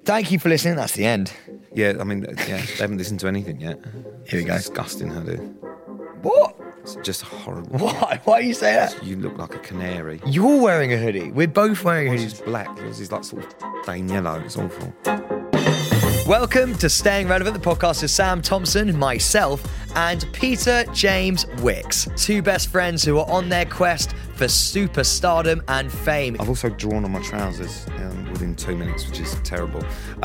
Thank you for listening. That's the end. Yeah, I mean, they haven't listened to anything yet. Here we go. Disgusting hoodie. What? It's just horrible. Why? Why you say that? You look like a canary. You're wearing a hoodie. We're both wearing Yours hoodies. is black. Yours is like sort of plain yellow. It's awful. Welcome to Staying Relevant, the podcast of Sam Thompson, myself, and Peter James Wicks, two best friends who are on their quest for superstardom and fame. I've also drawn on my trousers within 2 minutes, which is terrible.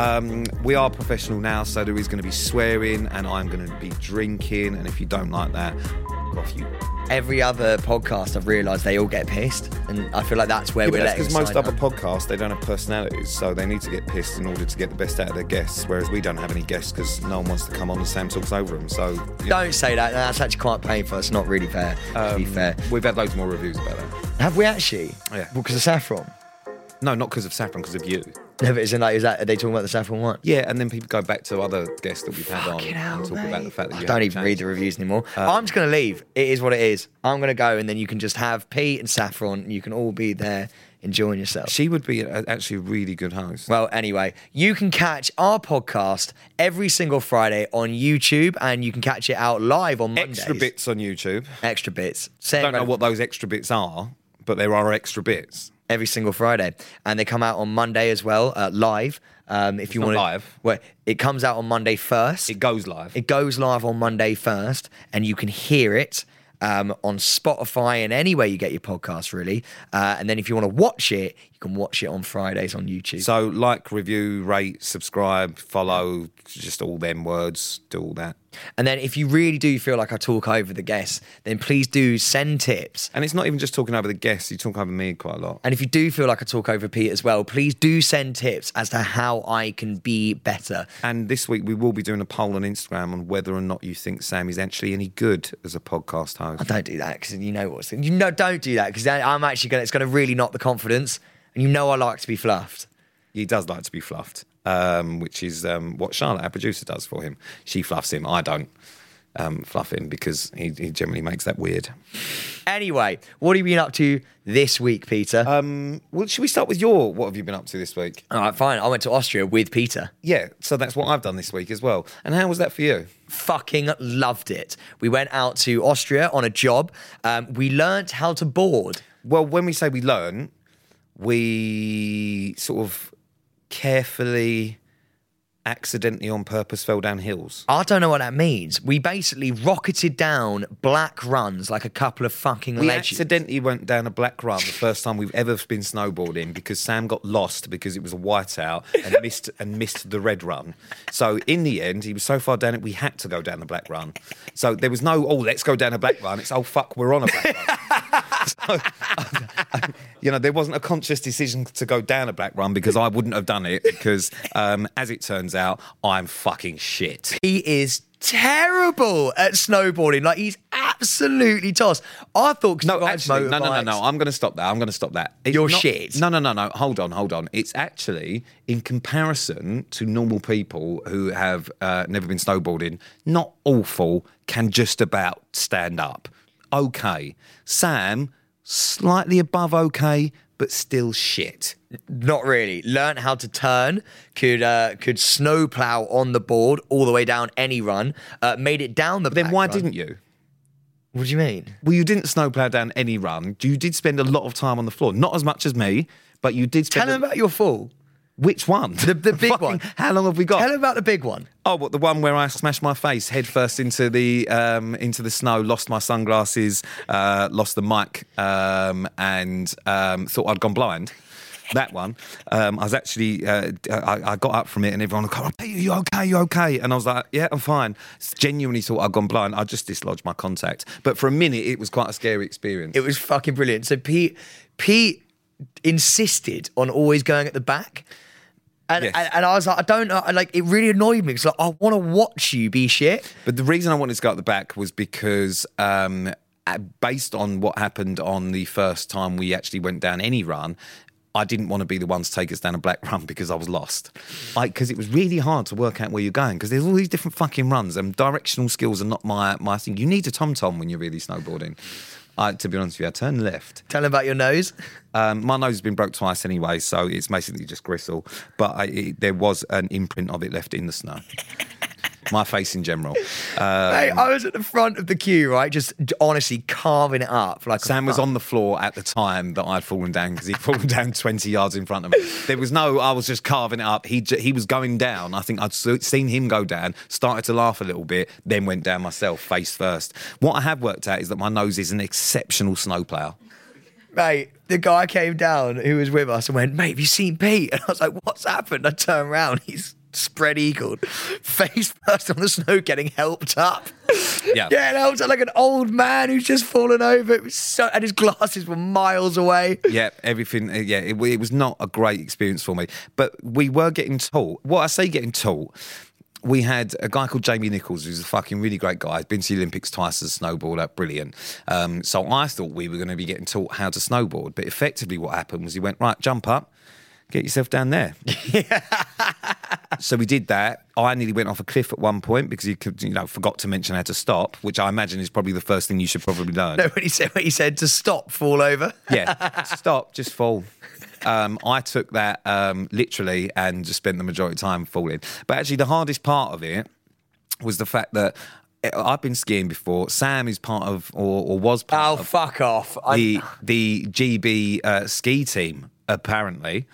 We are professional now, so there is going to be swearing and I'm going to be drinking. And if you don't like that, off you. Every other podcast, I've realised they all get pissed, and I feel like that's where we're letting because most slide other now. podcasts, they don't have personalities, so they need to get pissed in order to get the best out of their guests, whereas we don't have any guests because no one wants to come on and Sam talks over them. So Don't say that. That's actually quite painful. It's not really fair, to be fair. We've had loads more reviews about that. Have we actually? Yeah. Because of Saffron? No, not because of Saffron, because of you. No, but isn't like, are they talking about the Saffron one? Yeah, and then people go back to other guests that we've had on Fucking hell, and talk about the fact that I you don't haven't even read changed. the reviews anymore. I'm just going to leave. It is what it is. I'm going to go, and then you can just have Pete and Saffron, and you can all be there enjoying yourself. She would be actually a really good host. Well, anyway, you can catch our podcast every single Friday on YouTube, and you can catch it out live on Mondays. Extra bits on YouTube. Extra bits. I don't know what those extra bits are, but there are extra bits. Every single Friday, and they come out on Monday as well, live. If you not want live. well, it comes out on Monday first. It goes live. It goes live on Monday first, and you can hear it on Spotify and anywhere you get your podcasts, really. And then if you want to watch it, you can watch it on Fridays on YouTube. So like, review, rate, subscribe, follow, just all them words, do all that. And then if you really do feel like I talk over the guests, then please do send tips. And it's not even just talking over the guests, you talk over me quite a lot. And if you do feel like I talk over Pete as well, please do send tips as to how I can be better. And this week we will be doing a poll on Instagram on whether or not you think Sam is actually any good as a podcast host. I don't do that because don't do that because I'm actually it's going to really knock the confidence. And I like to be fluffed. He does like to be fluffed, which is what Charlotte, our producer, does for him. She fluffs him. I don't fluff him because he generally makes that weird. Anyway, what have you been up to this week, Peter? Well, should we start with what have you been up to this week? All right, fine. I went to Austria with Peter. Yeah, so that's what I've done this week as well. And how was that for you? Fucking loved it. We went out to Austria on a job. We learnt how to board. Well, when we say we learn, we sort of carefully, accidentally on purpose fell down hills. I don't know what that means. We basically rocketed down black runs like a couple of fucking We legends. accidentally went down a black run the first time we've ever been snowboarding because Sam got lost because it was a whiteout and missed the red run. So in the end, he was so far down it, we had to go down the black run. So there was no, let's go down a black run. It's, fuck, we're on a black run. So, there wasn't a conscious decision to go down a black run because I wouldn't have done it because, as it turns out, I'm fucking shit. He is terrible at snowboarding. Like, he's absolutely tossed. I thought... No. I'm going to stop that. It's You're not, shit. No. Hold on. It's actually, in comparison to normal people who have never been snowboarding, not awful, can just about stand up. Okay. Sam, slightly above okay, but still shit. Not really. Learned how to turn, could snowplow on the board all the way down any run, made it down the Then back why run. didn't you? What do you mean? Well, you didn't snowplow down any run. You did spend a lot of time on the floor. Not as much as me, but you did spend... Tell him about your fall. Which one? The big one. How long have we got? Tell him about the big one. Oh, what, the one where I smashed my face head first into the snow, lost my sunglasses, lost the mic, and thought I'd gone blind. That one. I was actually, I got up from it and everyone was like, "Are you okay? You okay?" And I was like, "Yeah, I'm fine." Genuinely thought I'd gone blind. I just dislodged my contact. But for a minute, it was quite a scary experience. It was fucking brilliant. So Pete insisted on always going at the back. And, Yes. and I was like, I don't know, it really annoyed me because I want to watch you be shit. But the reason I wanted to go at the back was because based on what happened on the first time we actually went down any run, I didn't want to be the one to take us down a black run because I was lost. Because it was really hard to work out where you're going because there's all these different fucking runs and directional skills are not my thing. You need a tom-tom when you're really snowboarding. To be honest with you, I turned left. Tell him about your nose. My nose has been broke twice anyway, so it's basically just gristle. But there was an imprint of it left in the snow. My face in general. Hey, I was at the front of the queue, right? Just honestly carving it up. Like Sam was on the floor at the time that I'd fallen down because he'd fallen down 20 yards in front of me. I was just carving it up. He was going down. I think I'd seen him go down, started to laugh a little bit, then went down myself, face first. What I have worked out is that my nose is an exceptional snowplower. Mate, the guy came down who was with us and went, mate, have you seen Pete? And I was like, what's happened? I turned around, he's spread eagled, face first on the snow, getting helped up. Yeah. Getting helped up like an old man who's just fallen over. It was and his glasses were miles away. Yeah, everything. Yeah, it was not a great experience for me. But we were getting taught. What I say getting taught, we had a guy called Jamie Nichols, who's a fucking really great guy. He'd been to the Olympics twice as a snowboarder, brilliant. So I thought we were going to be getting taught how to snowboard. But effectively what happened was he went, right, jump up, get yourself down there. So we did that. I nearly went off a cliff at one point because he forgot to mention how to stop, which I imagine is probably the first thing you should probably learn. No, when he said to stop, fall over. Yeah, stop, just fall. I took that literally and just spent the majority of time falling. But actually the hardest part of it was the fact that I've been skiing before. Sam is part of, or was part of... Oh, fuck off. The GB ski team, apparently.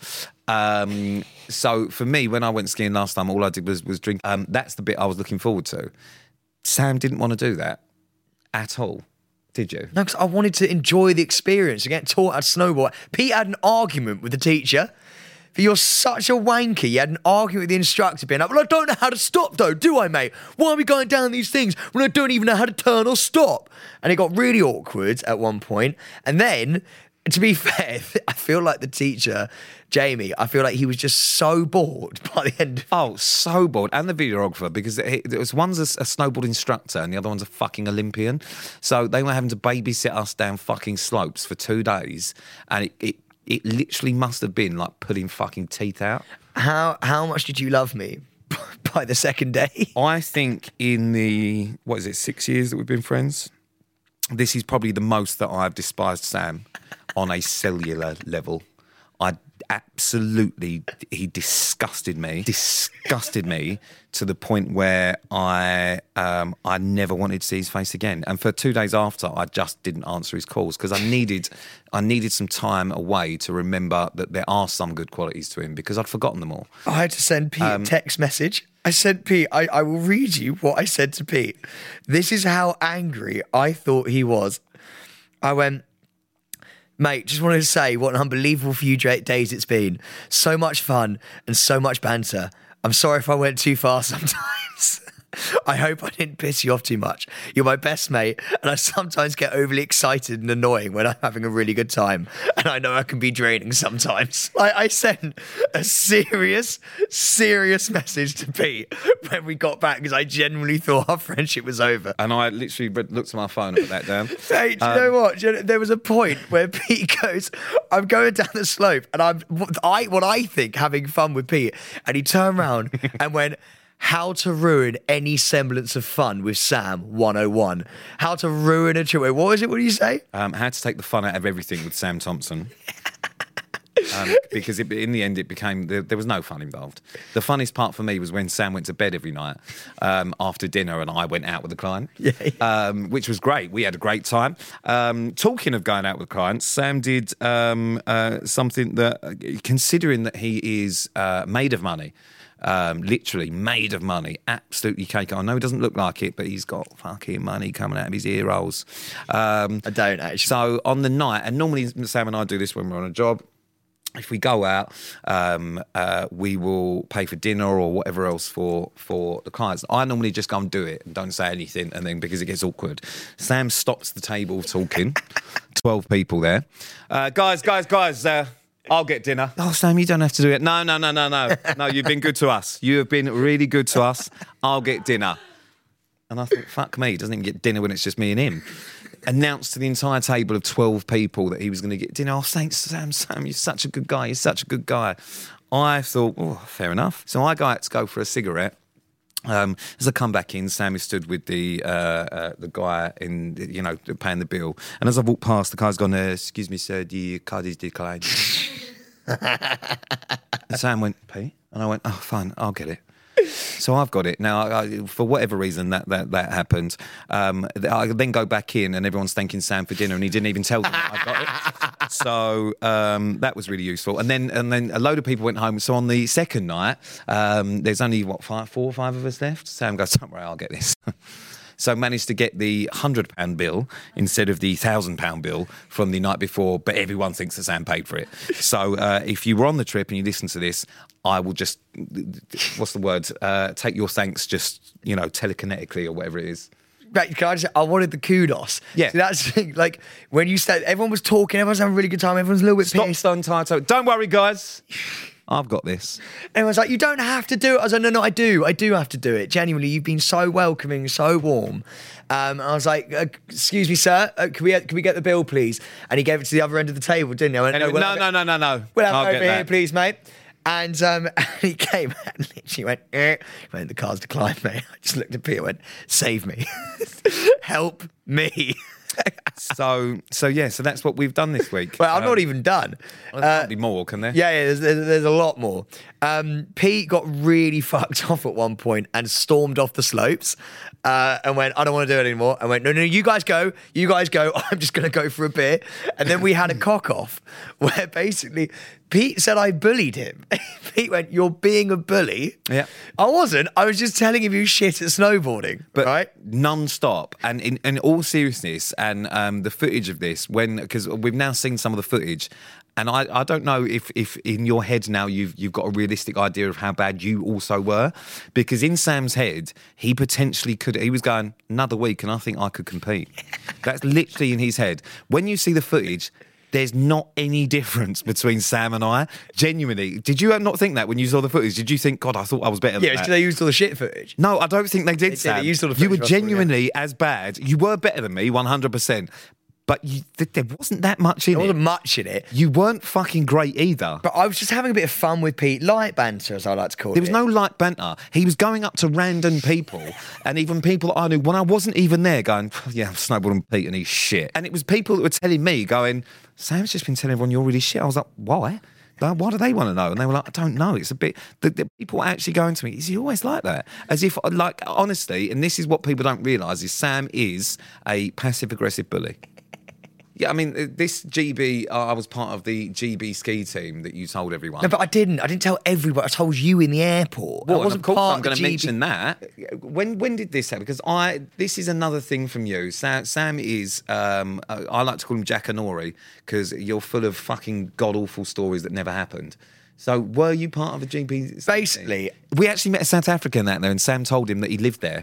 So for me, when I went skiing last time, all I did was drink. That's the bit I was looking forward to. Sam didn't want to do that at all. Did you? No, because I wanted to enjoy the experience and get taught how to snowboard. Pete had an argument with the teacher. You're such a wanker. You had an argument with the instructor being like, well, I don't know how to stop though, do I, mate? Why are we going down these things when I don't even know how to turn or stop? And it got really awkward at one point. And then, to be fair, I feel like the teacher, Jamie, I feel like he was just so bored by the end. Oh, so bored. And the videographer, because one's a snowboard instructor and the other one's a fucking Olympian. So they were having to babysit us down fucking slopes for 2 days. And it literally must have been like pulling fucking teeth out. How much did you love me by the second day? I think in the, 6 years that we've been friends, this is probably the most that I've despised Sam on a cellular level. He disgusted me to the point where I never wanted to see his face again. And for 2 days after, I just didn't answer his calls because I needed some time away to remember that there are some good qualities to him because I'd forgotten them all. I had to send Pete a text message. I said, Pete, I will read you what I said to Pete. This is how angry I thought he was. I went, mate, just wanted to say what an unbelievable few days it's been. So much fun and so much banter. I'm sorry if I went too far sometimes. I hope I didn't piss you off too much. You're my best mate, and I sometimes get overly excited and annoying when I'm having a really good time, and I know I can be draining sometimes. I sent a serious message to Pete when we got back because I genuinely thought our friendship was over. And I literally looked at my phone and put that down. Hey, do you know what? There was a point where Pete goes, I'm going down the slope, and what I think having fun with Pete, and he turned around and went, how to ruin any semblance of fun with Sam 101. How to ruin a trip. What was it? What did you say? How to take the fun out of everything with Sam Thompson. Because in the end it became, there was no fun involved. The funniest part for me was when Sam went to bed every night after dinner and I went out with the client, which was great. We had a great time. Talking of going out with clients, Sam did something that, considering that he is made of money, literally made of money, absolutely cake. I know he doesn't look like it, but he's got fucking money coming out of his ear rolls. I don't actually. So on the night, and normally Sam and I do this when we're on a job, if we go out, we will pay for dinner or whatever else for the clients. I normally just go and do it and don't say anything, and then because it gets awkward, Sam stops the table talking. 12 people there. Guys, I'll get dinner. Oh, Sam, you don't have to do it. No. No, you've been good to us. You have been really good to us. I'll get dinner. And I thought, fuck me, he doesn't even get dinner when it's just me and him. Announced to the entire table of 12 people that he was going to get dinner. Oh, thanks, Sam, you're such a good guy. I thought, oh, fair enough. So I go out to go for a cigarette. As I come back in, Sam is stood with the guy in, paying the bill. And as I walk past, the guy's gone, excuse me, sir, the card is declined. And Sam went, Pete? And I went, oh, fine, I'll get it. So I've got it. Now, for whatever reason that happened, I then go back in and everyone's thanking Sam for dinner and he didn't even tell them I got it. So that was really useful. And then a load of people went home. So on the second night, there's only, 4 or 5 of us left? Sam goes, don't worry, I'll get this. So managed to get the £100 bill instead of the £1,000 bill from the night before, but everyone thinks that Sam paid for it. So if you were on the trip and you listen to this, I will just, what's the word? Take your thanks just, telekinetically or whatever it is. Right, I wanted the kudos. Yeah. So that's like when you said everyone was talking, everyone's having a really good time, everyone's a little bit pissed. Stop, stun, don't worry, guys. I've got this. Everyone's like, you don't have to do it. I was like, no, I do. I do have to do it. Genuinely, you've been so welcoming, so warm. And I was like, excuse me, sir, can we get the bill, please? And he gave it to the other end of the table, didn't he? I went, no. We'll have it over here, please, mate. And he came and literally went, the car's declined, mate. I just looked at Peter and went, save me. Help me. So that's what we've done this week. Well, I'm not even done. Well, there can't be more, can there? Yeah, there's a lot more. Pete got really fucked off at one point and stormed off the slopes and went, I don't want to do it anymore. I went, no, you guys go. I'm just going to go for a beer. And then we had a cock off where basically Pete said I bullied him. Pete went, you're being a bully. Yeah. I wasn't. I was just telling him you shit at snowboarding. But right? non-stop. And in all seriousness, and the footage of this, because we've now seen some of the footage, and I don't know if in your head now you've got a realistic idea of how bad you also were, because in Sam's head, he potentially could, he was going, another week and I think I could compete. That's literally in his head. When you see the footage, there's not any difference between Sam and I. Genuinely. Did you not think that when you saw the footage? Did you think, God, I thought I was better than that? Yeah, they used all the shit footage. No, I don't think they did, Sam. They used all the you were footage genuinely as bad. You were better than me, 100%. But there wasn't that much in it. There wasn't much in it. You weren't fucking great either. But I was just having a bit of fun with Pete. Light banter, as I like to call it. There was no light banter. He was going up to random people, and even people that I knew, when I wasn't even there, going, yeah, I'm snowboarding Pete and he's shit. And it was people that were telling me, going, Sam's just been telling everyone you're really shit. I was like, why? Like, why do they want to know? And they were like, I don't know. It's a bit... The people actually going to me, is he always like that? As if, like, honestly, and this is what people don't realise, is Sam is a passive-aggressive bully. Yeah, I mean, this GB, I was part of the GB ski team that you told everyone. No, but I didn't. I didn't tell everybody. I told you in the airport. Well, I wasn't of course part I'm going to GB. mention that. When did this happen? Because this is another thing from you. Sam is, I like to call him Jack Anori, because you're full of fucking god-awful stories that never happened. So were you part of the GB? Basically. We actually met a South African out there, and Sam told him that he lived there.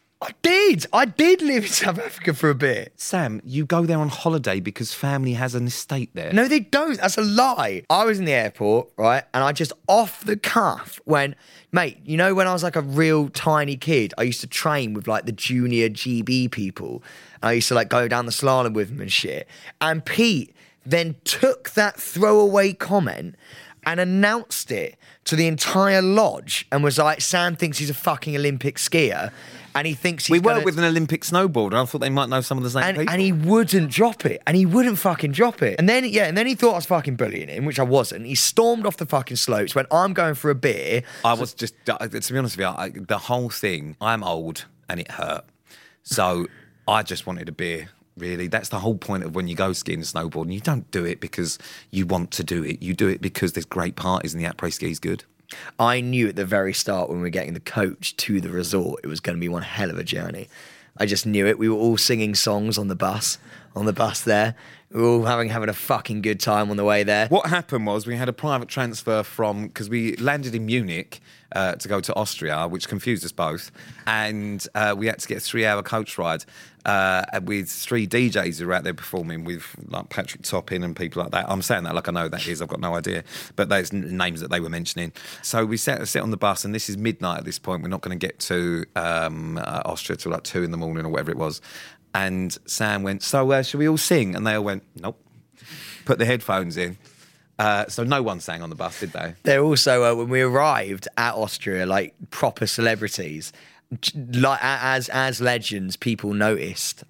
I did live in South Africa for a bit. Sam, you go there on holiday because family has an estate there. No, they don't. That's a lie. I was in the airport, right? And I just off the cuff went, mate, you know when I was like a real tiny kid, I used to train with like the junior GB people. And I used to like go down the slalom with them and shit. And Pete then took that throwaway comment and announced it to the entire lodge and was like, Sam thinks he's a fucking Olympic skier. And he thinks he's worked with an Olympic snowboarder. I thought they might know some of the same people. And he wouldn't drop it. And he wouldn't fucking drop it. And then he thought I was fucking bullying him, which I wasn't. He stormed off the fucking slopes, went, I'm going for a beer. I was just, to be honest with you, the whole thing, I'm old and it hurt. So I just wanted a beer, really. That's the whole point of when you go skiing and snowboarding. You don't do it because you want to do it. You do it because there's great parties and the après ski is good. I knew at the very start when we were getting the coach to the resort, it was going to be one hell of a journey. I just knew it. We were all singing songs on the bus there. We were all having a fucking good time on the way there. What happened was we had a private transfer because we landed in Munich to go to Austria, which confused us both. And we had to get a 3-hour coach ride with 3 DJs who were out there performing with like Patrick Toppin and people like that. I'm saying that like I know who that is. I've got no idea. But those names that they were mentioning. So we sit on the bus, and this is midnight at this point. We're not going to get to Austria till like 2 in the morning or whatever it was. And Sam went, so should we all sing? And they all went, nope. Put the headphones in. So no one sang on the bus, did they? They're also, when we arrived at Austria, like proper celebrities, like as legends, people noticed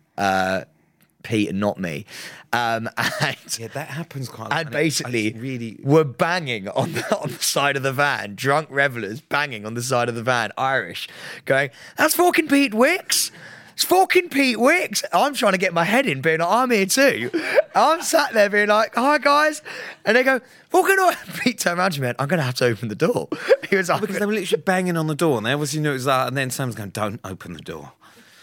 Pete and not me. And Yeah, that happens quite a lot. and basically really... were banging on the side of the van, drunk revelers banging on the side of the van, Irish, going, "That's fucking Pete Wicks. It's fucking Pete Wicks." I'm trying to get my head in, being like, I'm here too. I'm sat there being like, "Hi guys," and they go, "Fucking on." Pete turned around to me and went, "I'm going to have to open the door." He was like, Because they were literally banging on the door, and they obviously knew it was that. And then Sam's going, "Don't open the door."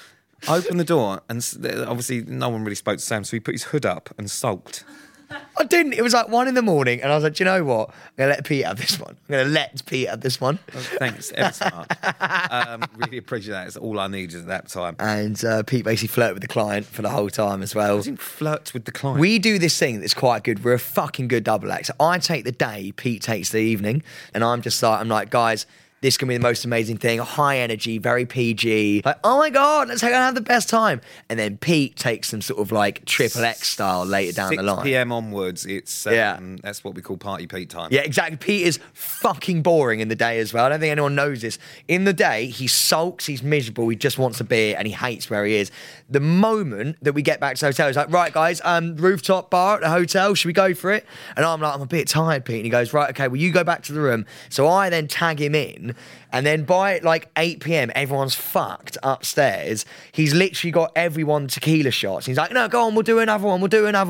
Open the door, and obviously no one really spoke to Sam, so he put his hood up and sulked. I didn't. It was like 1 a.m, and I was like, "Do you know what? I'm going to let Pete have this one. I'm going to let Pete have this one." Thanks ever so much. Really appreciate that. It's all I needed at that time. And Pete basically flirted with the client for the whole time as well. I didn't flirt with the client. We do this thing that's quite good. We're a fucking good double act. So I take the day, Pete takes the evening, and I'm like, "Guys, this can be the most amazing thing. High energy, very PG. Like, oh my God, let's have the best time." And then Pete takes them sort of like Triple X style later down the line. 6 p.m. onwards, it's that's what we call Party Pete time. Yeah, exactly. Pete is fucking boring in the day as well. I don't think anyone knows this. In the day, he sulks, he's miserable, he just wants a beer, and he hates where he is. The moment that we get back to the hotel, he's like, "Right, guys, rooftop bar at the hotel, should we go for it?" And I'm like, "I'm a bit tired, Pete." And he goes, "Right, okay, well, you go back to the room." So I then tag him in. And then by like 8 p.m, everyone's fucked upstairs. He's literally got everyone tequila shots. He's like, "No, go on, we'll do another one.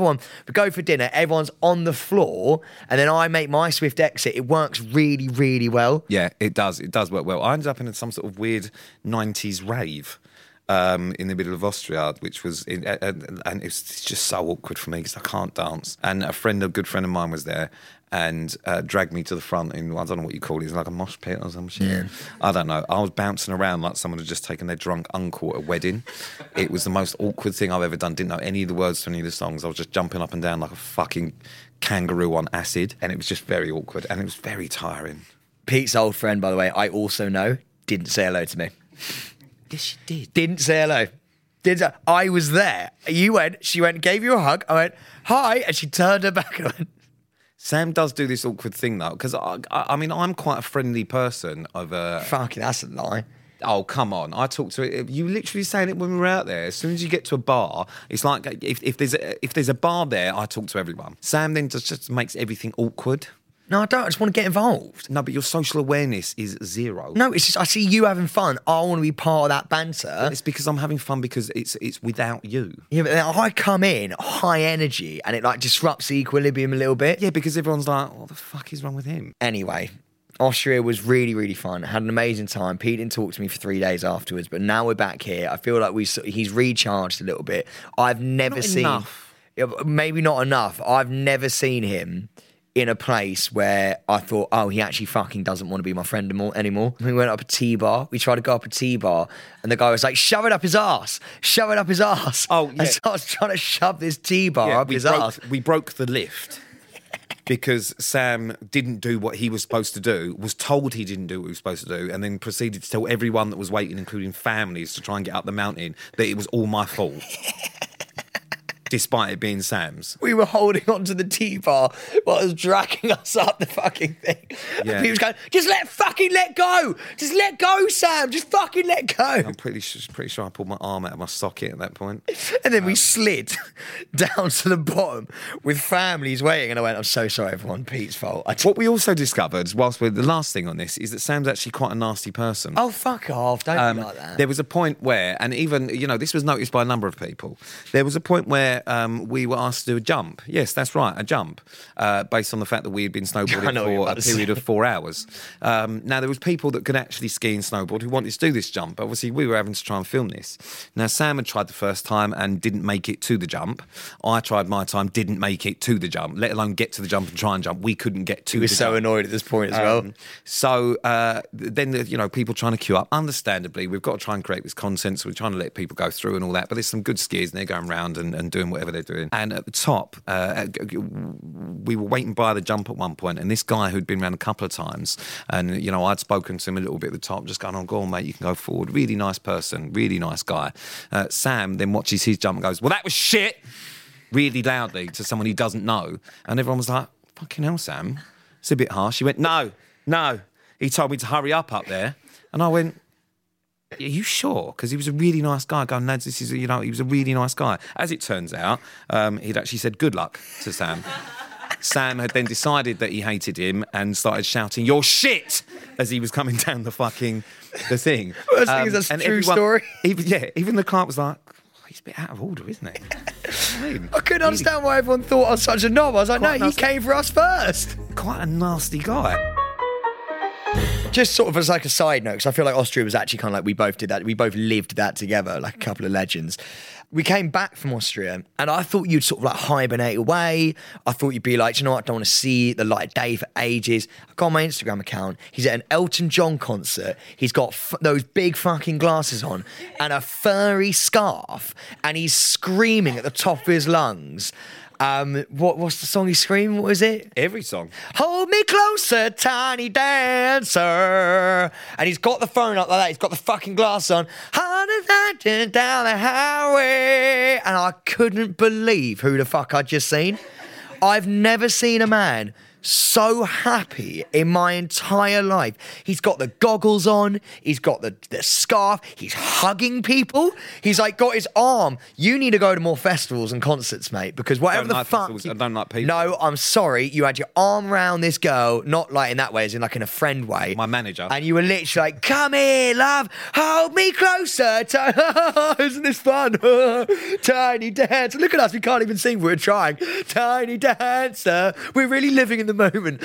We go for dinner. Everyone's on the floor. And then I make my swift exit. It works really, really well. Yeah, it does. It does work well. I ended up in some sort of weird 90s rave. In the middle of Austria, which was, and it's just so awkward for me because I can't dance. And a good friend of mine was there and dragged me to the front in, I don't know what you call it, it's like a mosh pit or some shit. Yeah. I don't know. I was bouncing around like someone had just taken their drunk uncle at a wedding. It was the most awkward thing I've ever done. Didn't know any of the words to any of the songs. I was just jumping up and down like a fucking kangaroo on acid, and it was just very awkward and it was very tiring. Pete's old friend, by the way, I also know, didn't say hello to me. Yes, she did. Didn't say hello. I was there. She went, gave you a hug. I went, "Hi," and she turned her back and I went. Sam does do this awkward thing though, because I mean, I'm quite a friendly person. Fucking, that's a lie. Oh, come on. I talked to it. You literally saying it when we were out there. As soon as you get to a bar, it's like if there's a bar there, I talk to everyone. Sam then just makes everything awkward. No, I don't. I just want to get involved. No, but your social awareness is zero. No, it's just I see you having fun. I want to be part of that banter. It's because I'm having fun because it's without you. Yeah, but then I come in high energy and it like disrupts the equilibrium a little bit. Yeah, because everyone's like, "What the fuck is wrong with him?" Anyway, Austria was really, really fun. Had an amazing time. Pete didn't talk to me for 3 days afterwards, but now we're back here. I feel like he's recharged a little bit. I've never Not seen... enough. Maybe not enough. I've never seen him in a place where I thought, oh, he actually fucking doesn't want to be my friend anymore. We went up a T-bar. We tried to go up a T-bar, and the guy was like, "Shove it up his ass. Shove it up his ass." Oh, yeah. And so I was trying to shove this T-bar up his ass. We broke the lift. Because Sam didn't do what he was supposed to do, was told he didn't do what he was supposed to do, and then proceeded to tell everyone that was waiting, including families, to try and get up the mountain, that it was all my fault. Despite it being Sam's. We were holding onto the T-bar while it was dragging us up the fucking thing. Yeah. And he was going, "Just let go. Just let go, Sam. Just fucking let go." I'm pretty sure I pulled my arm out of my socket at that point. And then we slid down to the bottom with families waiting. And I went, "I'm so sorry, everyone. Pete's fault." What we also discovered, whilst we're the last thing on this, is that Sam's actually quite a nasty person. Oh, fuck off. Don't be like that. There was a point where, and even, this was noticed by a number of people, there was a point where we were asked to do a jump. Yes, that's right, a jump, based on the fact that we had been snowboarding for a period of 4 hours. Now, there was people that could actually ski and snowboard who wanted to do this jump. Obviously, we were having to try and film this. Now, Sam had tried the first time and didn't make it to the jump. I tried my time, didn't make it to the jump, let alone get to the jump and try and jump. We couldn't get to the jump. He was so annoyed at this point as well. So then, people trying to queue up. Understandably, we've got to try and create this content, so we're trying to let people go through and all that. But there's some good skiers and they're going around and doing whatever they're doing. And at the top, we were waiting by the jump at one point, and this guy who'd been around a couple of times, and I'd spoken to him a little bit at the top, just going, "Oh, go on, mate, you can go forward." Really nice person, really nice guy. Sam then watches his jump and goes, "Well, that was shit," really loudly to someone he doesn't know, and everyone was like, fucking hell, Sam, it's a bit harsh. He went, no. He told me to hurry up there. And I went, are you sure? Because he was a really nice guy. Going, lads, this is, he was a really nice guy. As it turns out, he'd actually said good luck to Sam. Sam had then decided that he hated him and started shouting, "You're shit!" as he was coming down the thing. Well, I think that's a true story. Even the clerk was like, he's a bit out of order, isn't he? I couldn't understand why everyone thought I was such a knob. I was like, no, he came for us first. Quite a nasty guy. Just sort of as like a side note, because I feel like Austria was actually kind of like we both did that. We both lived that together, like a couple of legends. We came back from Austria and I thought you'd sort of like hibernate away. I thought you'd be like, you know what, I don't want to see the light of day for ages. I got on my Instagram account. He's at an Elton John concert. He's got those big fucking glasses on and a furry scarf and he's screaming at the top of his lungs. What's the song he's screaming? What was it? Every song. Hold me closer, tiny dancer. And he's got the phone up like that. He's got the fucking glass on. Down the highway. And I couldn't believe who the fuck I'd just seen. I've never seen a man so happy in my entire life. He's got the goggles on, he's got the scarf, he's hugging people, he's like got his arm. You need to go to more festivals and concerts, mate, because whatever the fuck I don't like people. No, I'm sorry, you had your arm around this girl, not like in that way, as in like in a friend way. My manager. And you were literally like, come here, love, hold me closer. Isn't this fun? Tiny dancer. Look at us, we can't even sing, we're trying. Tiny dancer. We're really living in the moment.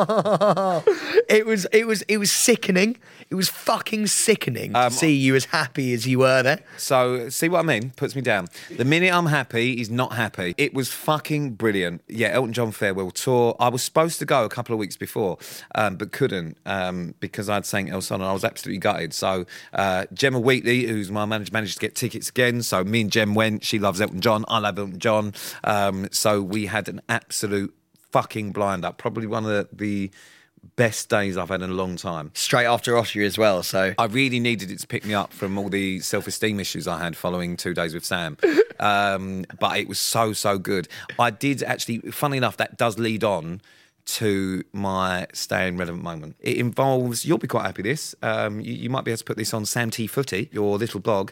It was sickening. It was fucking sickening to see you as happy as you were there. So, see what I mean? Puts me down. The minute I'm happy, he's not happy. It was fucking brilliant. Yeah, Elton John farewell tour. I was supposed to go a couple of weeks before, but couldn't because I'd sang El Son and I was absolutely gutted. So, Gemma Wheatley, who's my manager, managed to get tickets again. So, me and Gem went. She loves Elton John. I love Elton John. So, we had an absolute fucking blind up. Probably one of the best days I've had in a long time. Straight after Austria as well, so... I really needed it to pick me up from all the self-esteem issues I had following 2 days with Sam. But it was so good. I did actually, funnily enough, that does lead on to my staying relevant moment. It involves, you'll be quite happy with this, you might be able to put this on Sam T Footy, your little blog.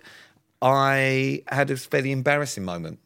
I had a fairly embarrassing moment.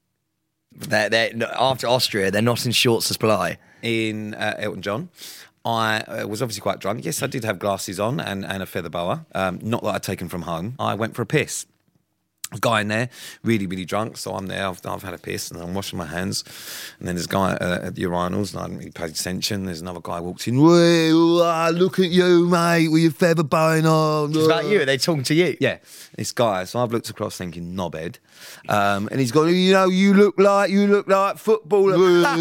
After Austria, they're not in short supply. In Elton John. I was obviously quite drunk. Yes, I did have glasses on and a feather boa. Not that I'd taken from home. I went for a piss. A guy in there, really, really drunk. So I'm there, I've had a piss and I'm washing my hands. And then there's a guy at the urinals and I hadn't really paid attention. There's another guy walked in. Look at you, mate, with your feather boa on. Is that you? Are they talking to you? Yeah, this guy. So I've looked across thinking, knobhead. And he's gone, you look like footballer.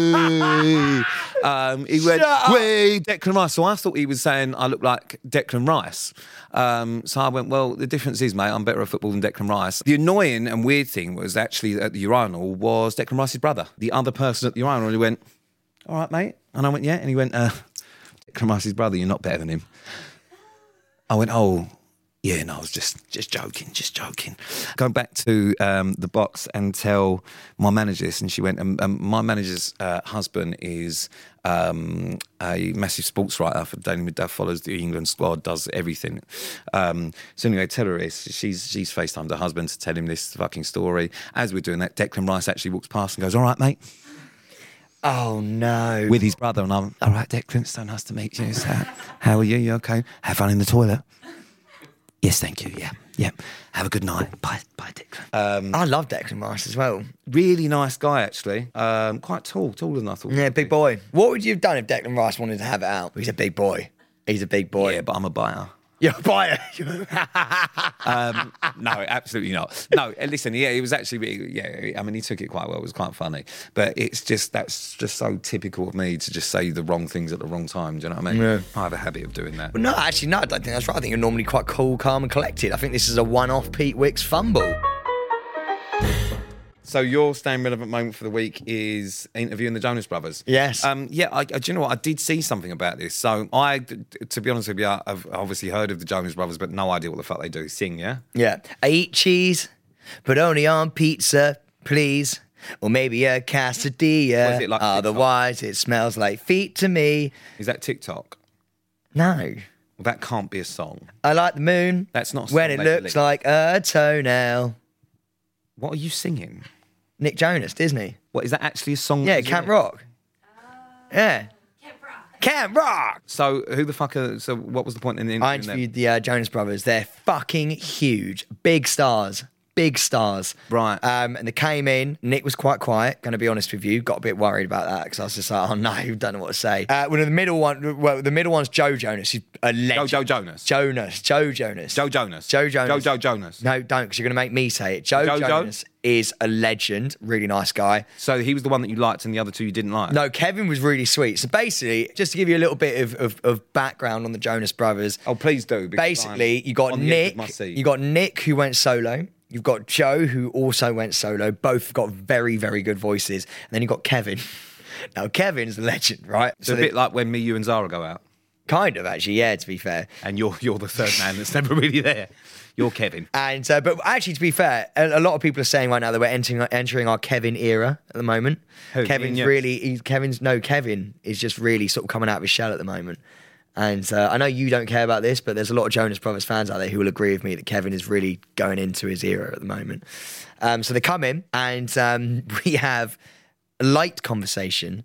He went, Declan Rice. So I thought he was saying I look like Declan Rice. So I went, well, the difference is, mate, I'm better at football than Declan Rice. The annoying and weird thing was actually at the urinal was Declan Rice's brother. The other person at the urinal, he went, all right, mate. And I went, yeah. And he went, Declan Rice's brother, you're not better than him. I went, oh, yeah, no, I was just joking. Going back to the box and tell my manager this, and she went, my manager's husband is a massive sports writer for Daily Midday, follows the England squad, does everything. So anyway, tell her this. She's FaceTimed her husband to tell him this fucking story. As we're doing that, Declan Rice actually walks past and goes, all right, mate. Oh, no. With his brother, and I'm, all right, Declan, it's so nice to meet you. How are you? You okay? Have fun in the toilet? Yes, thank you. Yeah. Have a good night. Bye, Declan. I love Declan Rice as well. Really nice guy, actually. Quite taller than I thought. Yeah, big boy. What would you have done if Declan Rice wanted to have it out? He's a big boy. Yeah, but I'm a buyer. You're a buyer. No, absolutely not. No, listen, yeah, it was actually, yeah, I mean, he took it quite well. It was quite funny. But that's just so typical of me to just say the wrong things at the wrong time. Do you know what I mean? Yeah. I have a habit of doing that. Well, no, actually, no, I don't think that's right. I think you're normally quite cool, calm and collected. I think this is a one-off Pete Wicks fumble. So your staying relevant moment for the week is interviewing the Jonas Brothers. Yes. Do you know what? I did see something about this. So to be honest with you, I've obviously heard of the Jonas Brothers, but no idea what the fuck they do. Sing, yeah? Yeah. I eat cheese, but only on pizza, please. or maybe a quesadilla. Was it like Otherwise, it smells like feet to me. Is that TikTok? No. Well, that can't be a song. I like the moon. That's not a when song, it make a looks lick. like a toenail. What are you singing? Nick Jonas, Disney. What, is that actually a song? Yeah, Is Camp it? Rock. Yeah. Camp Rock. So who the fuck are... So what was the point in the I interview? interviewed the Jonas Brothers. They're fucking huge. Big stars. Big stars. Right. And they came in. Nick was quite quiet, going to be honest with you. Got a bit worried about that because I was just like, oh no, don't know what to say. Well, the middle one's Joe Jonas. He's a legend. Joe Jonas. Joe Jonas. Joe Jonas. Joe Jonas. Joe Jonas. No, don't, because you're going to make me say it. Joe Jonas is a legend. Really nice guy. So he was the one that you liked and the other two you didn't like? No, Kevin was really sweet. So basically, just to give you a little bit of background on the Jonas Brothers. Oh, please do. because Basically, I'm you got on the edge of Nick. my seat. You got Nick who went solo. You've got Joe who also went solo. Both got very, very good voices. And then you got Kevin. Now Kevin's a legend, right? It's a bit like when me, you, and Zara go out, kind of actually, yeah. To be fair, and you're the third man that's never really there. You're Kevin. and but actually, to be fair, a lot of people are saying right now that we're entering our Kevin era at the moment. Who, Kevin's me and really, Kevin is just really sort of coming out of his shell at the moment. And I know you don't care about this, but there's a lot of Jonas Brothers fans out there who will agree with me that Kevin is really going into his era at the moment. So they come in and we have a light conversation.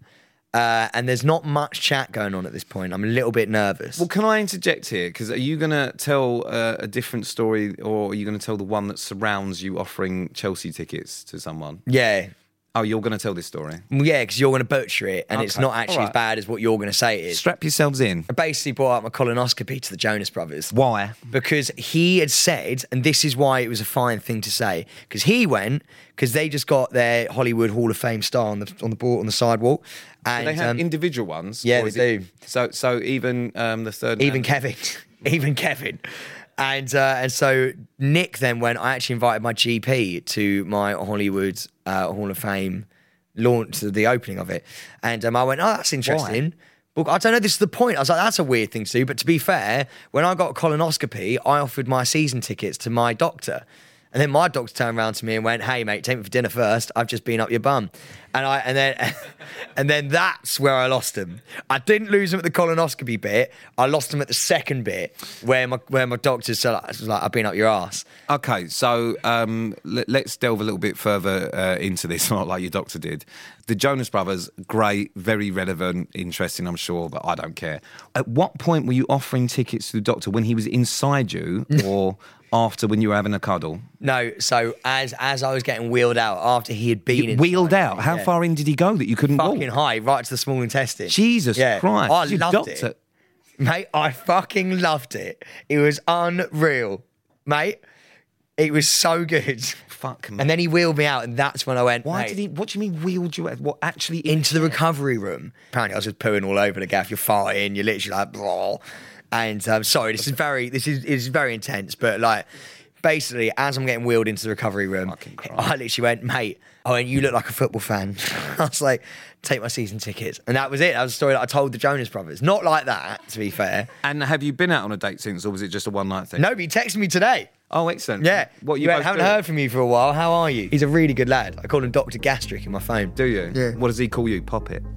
And there's not much chat going on at this point. I'm a little bit nervous. Well, can I interject here? Because are you going to tell a different story, or are you going to tell the one that surrounds you offering Chelsea tickets to someone? Yeah. Oh, you're going to tell this story? Yeah, because you're going to butcher it, and it's Okay. not actually All right. as bad as what you're going to say it is. Strap yourselves in. I basically brought up my colonoscopy to the Jonas Brothers. Why? Because he had said, and this is why it was a fine thing to say, because he went, because they just got their Hollywood Hall of Fame star on the sidewalk. And They have individual ones? yeah, or they is it- do. So even the third even man- Kevin, even Kevin. And so Nick then went, I actually invited my GP to my Hollywood Hall of Fame launch, the opening of it. And I went, oh, that's interesting. Well, I don't know, this is the point. I was like, that's a weird thing to do. But to be fair, when I got a colonoscopy, I offered my season tickets to my doctor. And then my doctor turned around to me and went, hey, mate, take me for dinner first. I've just been up your bum. And then that's where I lost him. I didn't lose him at the colonoscopy bit. I lost him at the second bit where my doctor said, like, I've been up your ass. Okay, so let's delve a little bit further into this, not like your doctor did. The Jonas Brothers, great, very relevant, interesting, I'm sure, but I don't care. At what point were you offering tickets to the doctor? When he was inside you, or after when you were having a cuddle? No, so as I was getting wheeled out after he had been inside Wheeled out? me, How yeah. far in did he go that you couldn't walk? Fucking high, right to the small intestine. Jesus Yeah. Christ. I You loved doctor- it. Mate, I fucking loved it. It was unreal. Mate, it was so good. Fuck, man. And then he wheeled me out, and that's when I went, Why mate, did he? What do you mean wheeled you out? What, actually into the recovery room. Apparently, I was just pooing all over the gaff. You're farting. You're literally like, blah. And sorry, this is very intense. But like, basically, as I'm getting wheeled into the recovery room, I literally went, mate. Oh, and you look like a football fan. I was like, take my season tickets, and that was it. That was the story that I told the Jonas Brothers. Not like that, to be fair. And have you been out on a date since, or was it just a one-night thing? No, but he texted me today. Oh, excellent. Yeah. What you went, both haven't doing? heard from you for a while. How are you? He's a really good lad. I call him Dr. Gastric in my phone. Do you? Yeah. What does he call you? Pop it.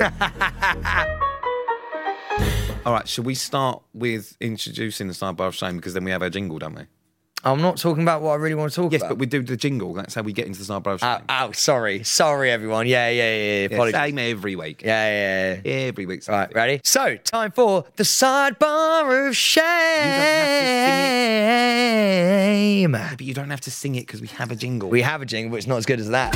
All right, should we start with introducing the Sidebar of Shame, because then we have our jingle, don't we? I'm not talking about what I really want to talk Yes, about. but we do the jingle. That's how we get into the Sidebar of Shame. Sorry, everyone. Yeah. Yeah, Apologies. same every week. Yeah. Every week. All right, ready? So, time for the Sidebar of Shame. But you don't have to sing it because we have a jingle. We have a jingle, but it's not as good as that.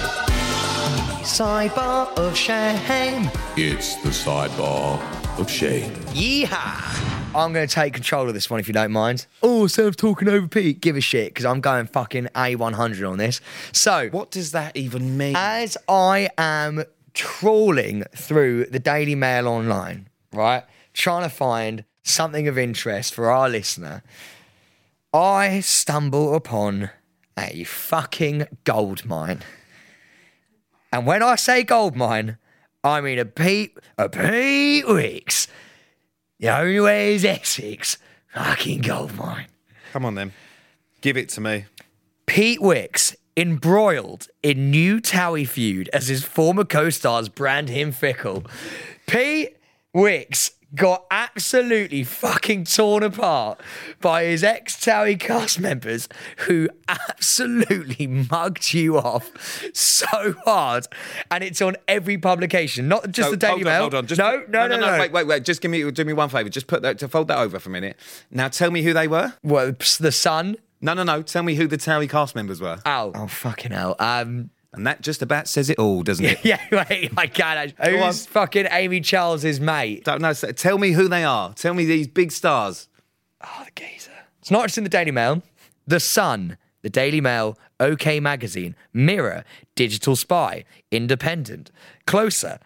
Sidebar of Shame. It's the Sidebar of Shame. Yeehaw! I'm going to take control of this one if you don't mind. Oh, Sam's talking over Pete. Give a shit, because I'm going fucking A100 on this. So, What does that even mean? as I am trawling through the Daily Mail online, right, trying to find something of interest for our listener, I stumble upon a fucking gold mine. And when I say gold mine, I mean a Pete Wicks. The only way is Essex. Fucking gold mine. Come on then. Give it to me. Pete Wicks embroiled in new Towie feud as his former co-stars brand him fickle. Pete Wicks got absolutely fucking torn apart by his ex-Towie cast members who absolutely mugged you off so hard. And it's on every publication, not just the Daily Mail. Hold on. Just No. Wait. Just do me one favour. Just fold that over for a minute. Now tell me who they were. Well, the Sun. No. Tell me who the Towie cast members were. Oh, fucking hell. And that just about says it all, doesn't it? Yeah, wait, I can't. Who's fucking Amy Charles's mate? Don't know. So tell me who they are. Tell me these big stars. Oh, the geezer. It's not just in the Daily Mail. The Sun, the Daily Mail, OK Magazine, Mirror, Digital Spy, Independent, Closer.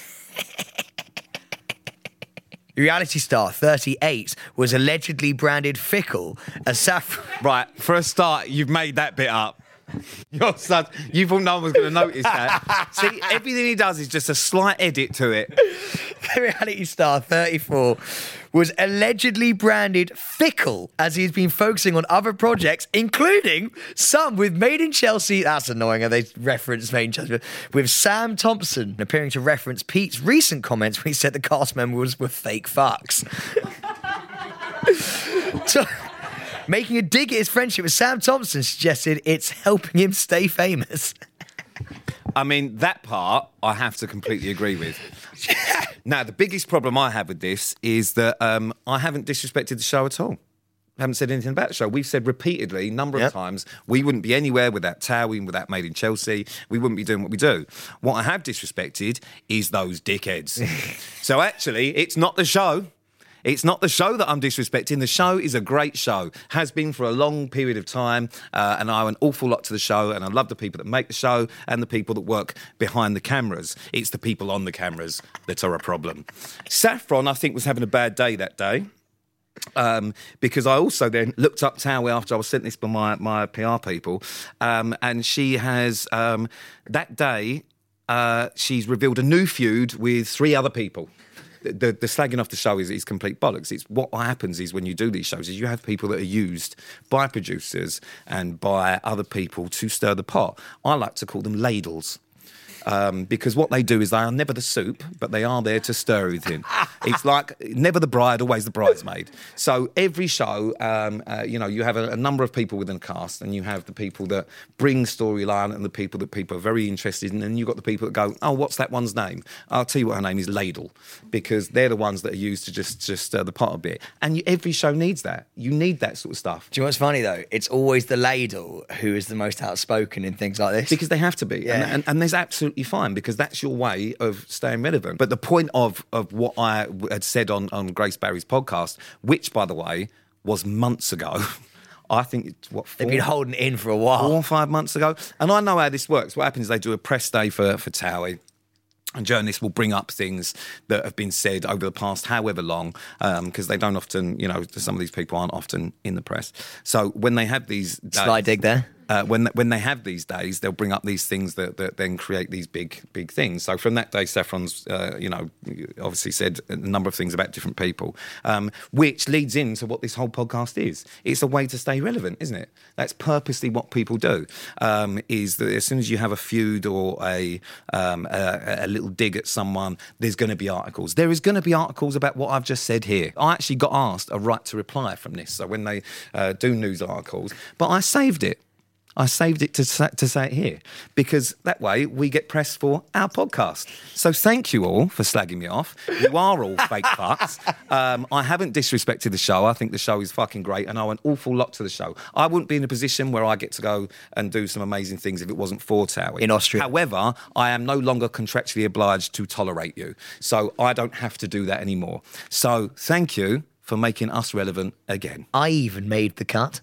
Reality star 38 was allegedly branded fickle as saffron. Right, for a start, you've made that bit up. You're such, you thought no one was going to notice that. See, everything he does is just a slight edit to it. The reality star 34 was allegedly branded fickle as he's been focusing on other projects, including some with Made in Chelsea. That's annoying. They reference Made in Chelsea with Sam Thompson, appearing to reference Pete's recent comments when he said the cast members were fake fucks. So, making a dig at his friendship with Sam Thompson suggested it's helping him stay famous. I mean, that part I have to completely agree with. Now, the biggest problem I have with this is that I haven't disrespected the show at all. I haven't said anything about the show. We've said repeatedly, a number of times, we wouldn't be anywhere without Towie, without Made in Chelsea. We wouldn't be doing what we do. What I have disrespected is those dickheads. So actually, it's not the show. It's not the show that I'm disrespecting. The show is a great show, has been for a long period of time, and I owe an awful lot to the show, and I love the people that make the show and the people that work behind the cameras. It's the people on the cameras that are a problem. Saffron, I think, was having a bad day that day. Because I also then looked up Towie after I was sent this by my PR people, and she has, that day, she's revealed a new feud with 3 other people. The slagging off the show is complete bollocks. It's what happens is when you do these shows is you have people that are used by producers and by other people to stir the pot. I like to call them ladles. Because what they do is they are never the soup, but they are there to stir everything. It's like never the bride, always the bridesmaid. So every show, you have a number of people within a cast, and you have the people that bring storyline and the people that people are very interested in, and you've got the people that go, oh, what's that one's name? I'll tell you what her name is, Ladle, because they're the ones that are used to just stir the pot a bit. And every show needs that. You need that sort of stuff. Do you know what's funny, though? It's always the ladle who is the most outspoken in things like this. Because they have to be. Yeah. And there's absolutely fine, because that's your way of staying relevant. But the point of what I had said on Grace Barry's podcast, which, by the way, was months ago, I think it's they've been holding it in for a while. 4 or 5 months ago. And I know how this works. What happens is they do a press day for Towie. And journalists will bring up things that have been said over the past however long, because they don't often, some of these people aren't often in the press. So when they have these days, slight dig there. When they have these days, they'll bring up these things that then create these big things. So from that day, Saffron's, obviously said a number of things about different people, which leads into what this whole podcast is. It's a way to stay relevant, isn't it? That's purposely what people do, is that as soon as you have a feud or a little dig at someone, there's going to be articles. There is going to be articles about what I've just said here. I actually got asked a right to reply from this. So when they do news articles, but I saved it. I saved it to say it here, because that way we get press for our podcast. So thank you all for slagging me off. You are all fake fucks. I haven't disrespected the show. I think the show is fucking great, and I owe an awful lot to the show. I wouldn't be in a position where I get to go and do some amazing things if it wasn't for Towie. In Austria. However, I am no longer contractually obliged to tolerate you. So I don't have to do that anymore. So thank you for making us relevant again. I even made the cut.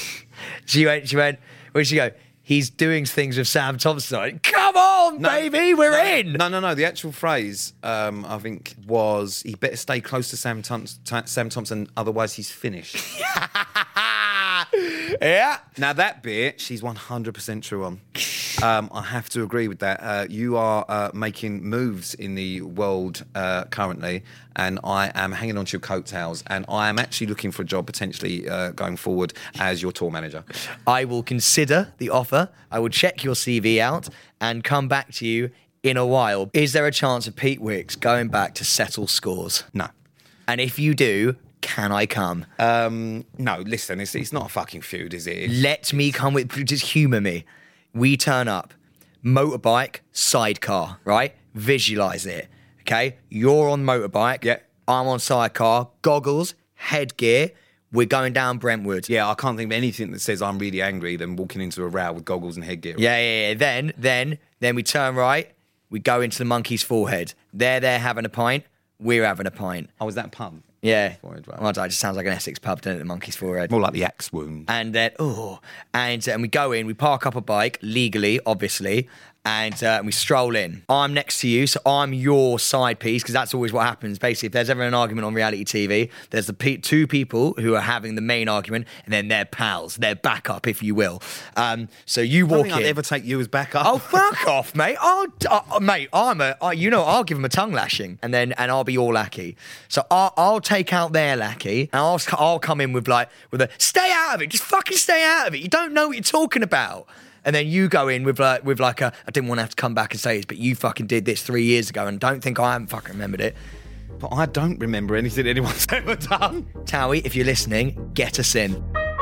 She went, where'd she go? He's doing things with Sam Thompson. I went, come on, baby, we're in. No. The actual phrase, I think, was he better stay close to Sam Thompson, otherwise he's finished. Yeah. Now that bit, she's 100% true on. I have to agree with that. You are making moves in the world currently, and I am hanging on to your coattails, and I am actually looking for a job potentially going forward as your tour manager. I will consider the offer. I will check your CV out and come back to you in a while. Is there a chance of Pete Wicks going back to settle scores? No. And if you do, can I come? No, listen, it's not a fucking feud, is it? Let me come with, just humour me. We turn up, motorbike, sidecar, right? Visualise it, okay? You're on motorbike, Yeah. I'm on sidecar, goggles, headgear, we're going down Brentwood. Yeah, I can't think of anything that says I'm really angry than walking into a row with goggles and headgear. Yeah. Then we turn right, we go into the monkey's forehead. They're having a pint, we're having a pint. Oh, was that a pun? Yeah. Forehead, right. Well, it just sounds like an Essex pub, doesn't it? The monkey's forehead. More like the axe wound. And then, and we go in, we park up a bike, legally, obviously, and we stroll in. I'm next to you, so I'm your side piece, because that's always what happens. Basically, if there's ever an argument on reality TV, there's the two people who are having the main argument, and then their pals, their backup, if you will. So you I walk don't think in. I'd ever take you as backup. Oh, fuck off, mate. Mate, I'll give them a tongue lashing and I'll be your lackey. So I'll take out their lackey and I'll come in with a stay out of it. Just fucking stay out of it. You don't know what you're talking about. And then you go in with I didn't want to have to come back and say this, but you fucking did this 3 years ago and don't think I haven't fucking remembered it. But I don't remember anything anyone's ever done. Towie, if you're listening, get us in.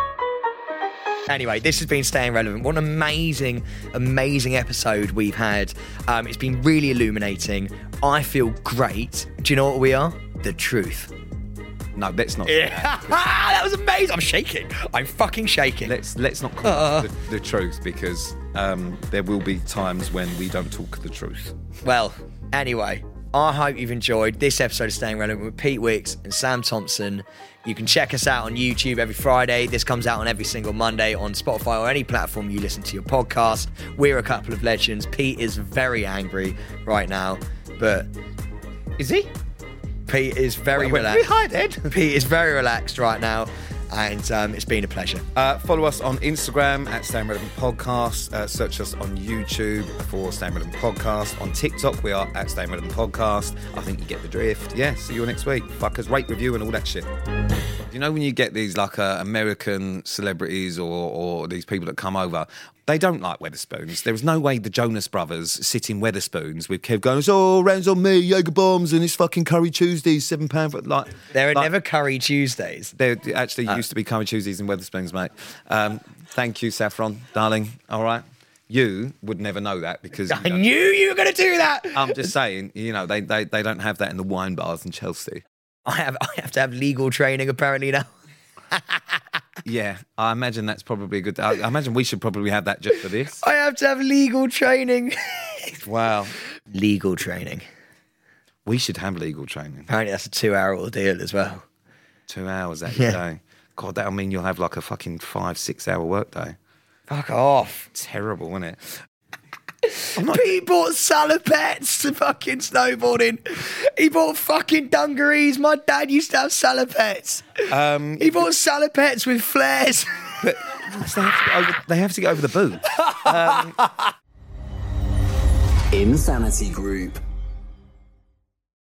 Anyway, this has been Staying Relevant. What an amazing, amazing episode we've had. It's been really illuminating. I feel great. Do you know what we are? The truth. No, let's not. Yeah. That was amazing. I'm shaking. I'm fucking shaking. Let's not call it the truth, because there will be times when we don't talk the truth. Well, anyway, I hope you've enjoyed this episode of Staying Relevant with Pete Wicks and Sam Thompson. You can check us out on YouTube every Friday. This comes out on every single Monday on Spotify or any platform you listen to your podcast. We're a couple of legends. Pete is very angry right now, but... Is he? Pete is very relaxed. Hi, Ed. Pete is very relaxed right now, and it's been a pleasure. Follow us on Instagram at Staying Relevant Podcast. Search us on YouTube for Staying Relevant Podcast. On TikTok, we are at Staying Relevant Podcast. I think you get the drift. Yeah, see you next week. Fuckers, rate, review, and all that shit. You know when you get these American celebrities or these people that come over, they don't like Wetherspoons. There was no way the Jonas Brothers sit in Wetherspoons with Kev going, oh, rounds on me, Jaeger bombs, and it's fucking Curry Tuesdays, £7 for There are never Curry Tuesdays. There actually used to be Curry Tuesdays in Wetherspoons, mate. Thank you, Saffron, darling. All right. You would never know that because... I knew you were going to do that. I'm just saying, they don't have that in the wine bars in Chelsea. I have to have legal training apparently now. Yeah, I imagine that's probably a good... I imagine we should probably have that just for this. I have to have legal training. Wow. Legal training. We should have legal training. Apparently that's a 2-hour ordeal as well. 2 hours every day. God, that'll mean you'll have like a fucking 5-6 hour workday. Fuck off. Terrible, isn't it? Pete bought salopettes to fucking snowboarding. He bought fucking dungarees. My dad used to have salopettes. He bought salopettes with flares. But they have to get over the boot. Insanity Group.